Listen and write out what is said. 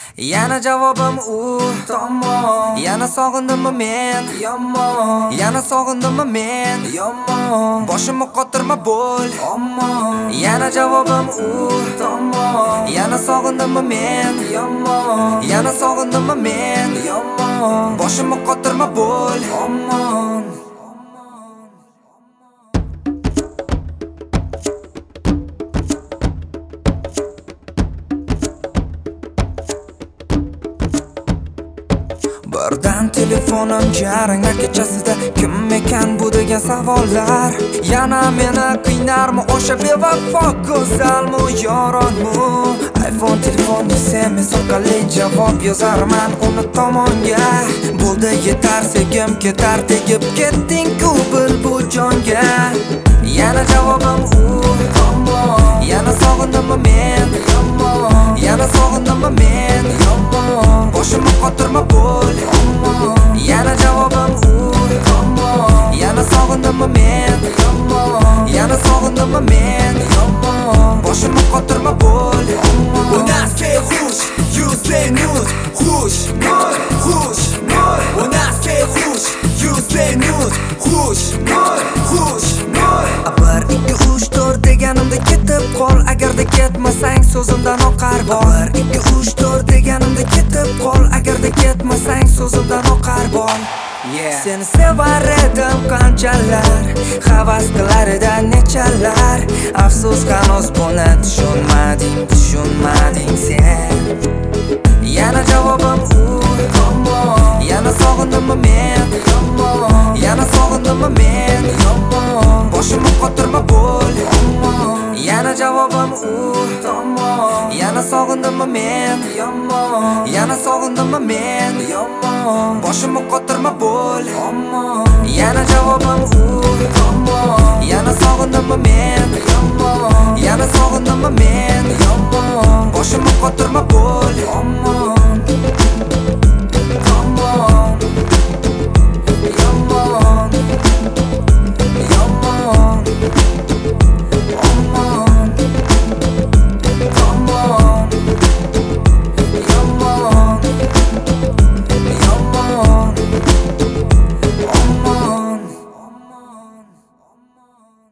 Yana javobim u tomon. Yana sog'indimmi men yomon. Yana sog'indimmi men yomon. Boshimni qotirma bo'l omon. Yana javobim u tomon. Yana sog'indimmi men yomon. Yana sog'indimmi men yomon. Boshimni qotirma bo'l omon. Birdan telefonim jaranglar kechasida kim ekan bu degan savollar. Yana meni qiynarmi o'sha bevafo go'zalmi yoronmi? iPhone telefon SMS orqali javob yozarman uni tomonga. Bo'ldi yetar segim ketar tegib ketding-ku bil bu jonga. Yana javobim u tomon. Yana sog'indimmi men yomon. Yana sog'indimmi men yomon. Boshimni qotirma bo'l omon. Yana javobim u tomon. Yana sog'indimmi men yomon. Yana sog'indimmi men yomon. Boshimni qotirma bo'l omon. У нас хуш, you say nude, хуш, ноль, хуш, ноль. У нас хуш, you say nude, хуш, ноль, хуш, ноль. 1 2 3 4 deganimda ketib qol, agarda ketmasang so'zimdan oqar bol. 1 2 3 4 deganimda ketib qol, agarda ketmasang so'zimdan oqar bol. Seni sevar edim qanchalar, havas qilar edi nechalar. Afsus hanuz buni tushunmading sen. Yana javobim u tomon. Yana sog'indimmi men yomon. Yana sog'indimmi men yomon. Boshimni qotirma bo'l omon. Yana javobim u tomon. Yana sog'indimmi men yomon. Yana sog'indimmi men yomon. Boshimni qotirma bo'l omon. Yana javobim u tomon. Yana sog'indimmi men yomon. Yana sog'indimmi men yomon. Boshimni qotirma bo'l